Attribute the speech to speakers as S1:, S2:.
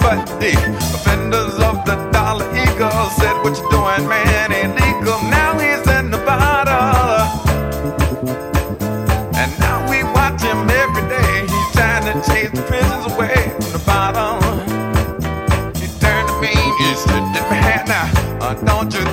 S1: but the offenders of the Dollar Eagle said, what you doing, man, illegal. Now he's in the bottle, and now we watch him every day. He's trying to chase the prisons away from the bottom. He turned to me, he said, man, now, don't you